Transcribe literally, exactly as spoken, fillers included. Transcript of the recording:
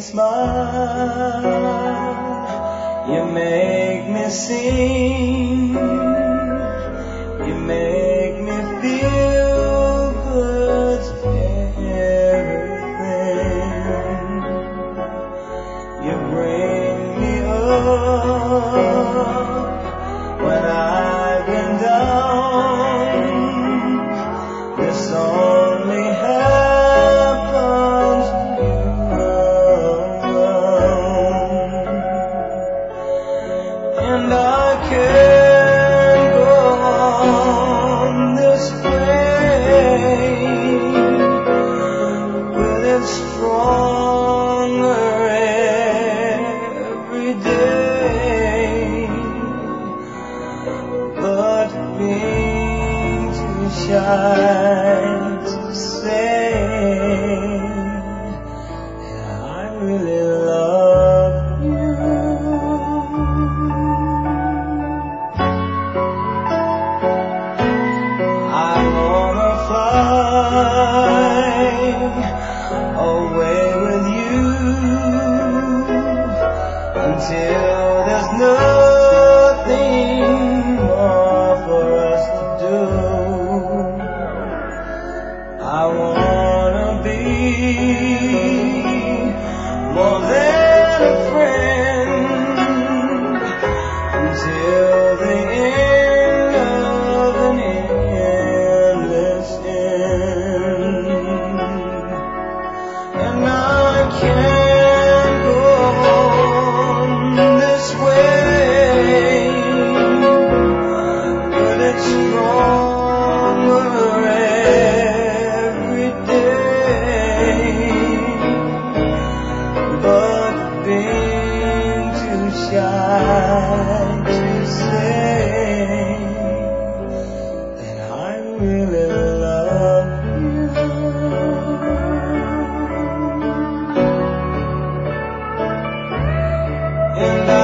smile, you make me sing, you make me feel good everything. You bring me up when I've been down. This only happens to you alone. And I can't go on this way with it stronger every day, but being too shy to say that I really love you. I wanna fly away with you until there's nothing more for us to do. I wanna be more than a friend until the end of an endless end. And I can't go on this way, but it's stronger every day, but being too shy to say that I really love you. And I